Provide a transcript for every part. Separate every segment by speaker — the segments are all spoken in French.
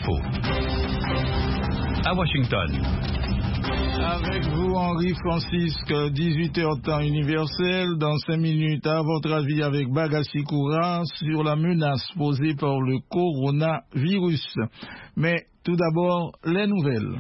Speaker 1: l'info. À Washington.
Speaker 2: Avec vous, Henri Francisque, 18h temps universel. Dans 5 minutes, à votre avis, avec Bagassi Koura, sur la menace posée par le coronavirus. Mais tout d'abord, les nouvelles.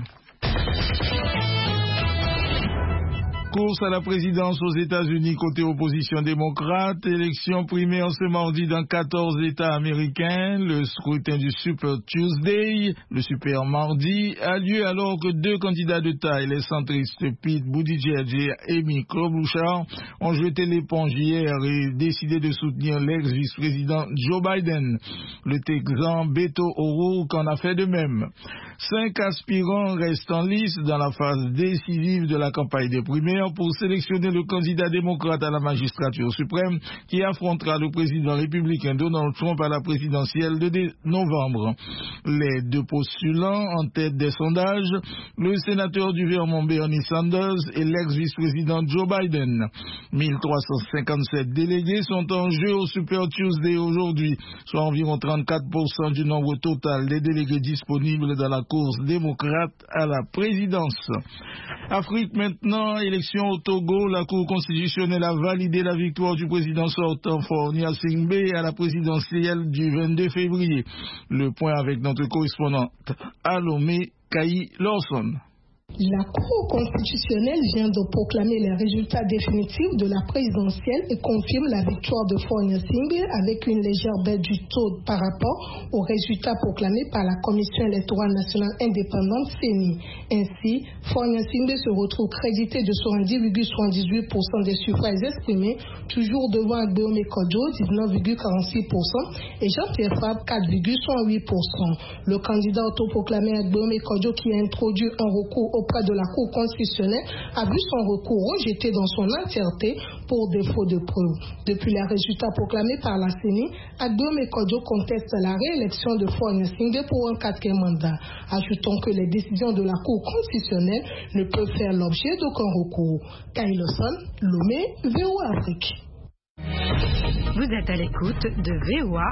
Speaker 2: Course à la présidence aux États-Unis côté opposition démocrate, élection primaire ce mardi dans 14 États américains. Le scrutin du Super Tuesday, le Super Mardi, a lieu alors que deux candidats de taille, les centristes Pete Buttigieg et Amy Klobuchar, ont jeté l'éponge hier et décidé de soutenir l'ex-vice-président Joe Biden. Le Texan Beto O'Rourke en a fait de même. 5 aspirants restent en lice dans la phase décisive de la campagne des primaires pour sélectionner le candidat démocrate à la magistrature suprême qui affrontera le président républicain Donald Trump à la présidentielle de novembre. Les deux postulants en tête des sondages, le sénateur du Vermont Bernie Sanders et l'ex-vice-président Joe Biden. 1357 délégués sont en jeu au Super Tuesday aujourd'hui, soit environ 34% du nombre total des délégués disponibles dans la course démocrate à la présidence. Afrique maintenant, élection au Togo, la Cour constitutionnelle a validé la victoire du président sortant Faure Gnassingbé à la présidentielle du 22 février. Le point avec notre correspondante à Lomé, Kayi Lawson.
Speaker 3: La Cour constitutionnelle vient de proclamer les résultats définitifs de la présidentielle et confirme la victoire de Faure Gnassingbé avec une légère baisse du taux par rapport aux résultats proclamés par la Commission électorale nationale indépendante CENI. Ainsi, Faure Gnassingbé se retrouve crédité de 70,78% des suffrages exprimés, toujours devant Agbeome Kodjo, 19,46%, et Jean-Pierre Fabre, 4,68%. Le candidat autoproclamé Agbeome Kodjo, qui a introduit un recours auprès de la Cour constitutionnelle, a vu son recours rejeté dans son entièreté pour défaut de preuves. Depuis les résultats proclamés par la CENI, Agbeome Kodjo conteste la réélection de Faure Gnassingbé pour un 4e mandat. Ajoutons que les décisions de la Cour constitutionnelle ne peuvent faire l'objet d'aucun recours. Kayi Lawson, Lomé, VOA Afrique.
Speaker 4: Vous êtes à l'écoute de VOA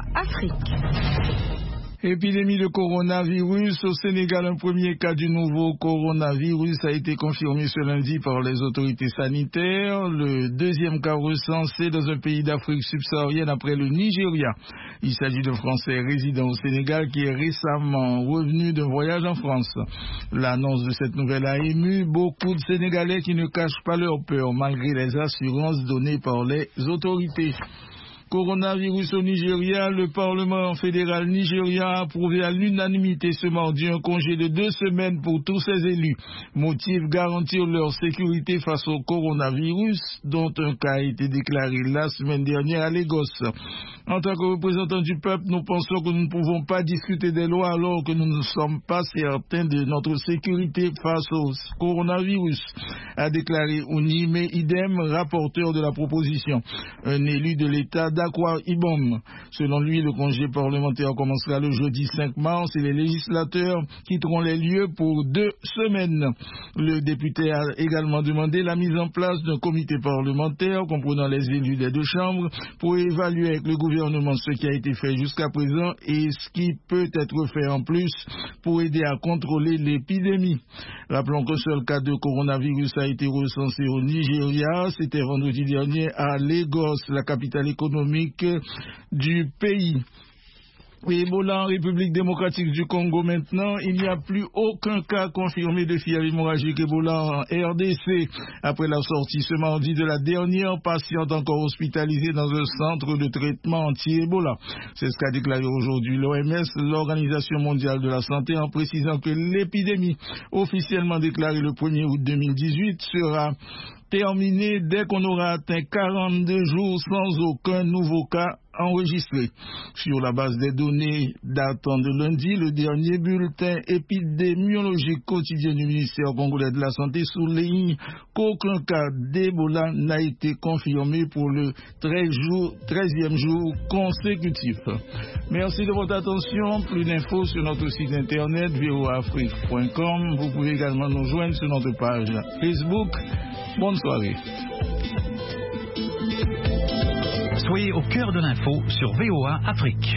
Speaker 4: Afrique.
Speaker 2: Épidémie de coronavirus au Sénégal. Un premier cas du nouveau coronavirus a été confirmé ce lundi par les autorités sanitaires. Le deuxième cas recensé dans un pays d'Afrique subsaharienne après le Nigeria. Il s'agit d'un Français résident au Sénégal qui est récemment revenu d'un voyage en France. L'annonce de cette nouvelle a ému beaucoup de Sénégalais qui ne cachent pas leur peur malgré les assurances données par les autorités. Coronavirus au Nigeria, le Parlement fédéral nigérien a approuvé à l'unanimité ce mardi un congé de 2 semaines pour tous ses élus. Motif, garantir leur sécurité face au coronavirus, dont un cas a été déclaré la semaine dernière à Lagos. En tant que représentants du peuple, nous pensons que nous ne pouvons pas discuter des lois alors que nous ne sommes pas certains de notre sécurité face au coronavirus, a déclaré Ounime Idem, rapporteur de la proposition. Un élu de l'État d'Akwa Ibom. Selon lui, le congé parlementaire commencera le jeudi 5 mars et les législateurs quitteront les lieux pour 2 semaines. Le député a également demandé la mise en place d'un comité parlementaire comprenant les élus des 2 chambres pour évaluer avec le gouvernement ce qui a été fait jusqu'à présent et ce qui peut être fait en plus pour aider à contrôler l'épidémie. Rappelons qu'un seul cas de coronavirus a été recensé au Nigeria. C'était vendredi dernier à Lagos, la capitale économique du pays. Ebola en République démocratique du Congo maintenant, il n'y a plus aucun cas confirmé de fièvre hémorragique Ebola en RDC après la sortie ce mardi de la dernière patiente encore hospitalisée dans un centre de traitement anti-Ebola. C'est ce qu'a déclaré aujourd'hui l'OMS, l'Organisation mondiale de la santé, en précisant que l'épidémie officiellement déclarée le 1er août 2018 sera terminée dès qu'on aura atteint 42 jours sans aucun nouveau cas enregistré. Sur la base des données datant de lundi, le dernier bulletin épidémiologique quotidien du ministère congolais de la Santé souligne qu'aucun cas d'Ebola n'a été confirmé pour le 13e jour consécutif. Merci de votre attention. Plus d'infos sur notre site internet voaafrique.com. Vous pouvez également nous joindre sur notre page Facebook. Bonne soirée.
Speaker 1: Soyez au cœur de l'info sur VOA Afrique.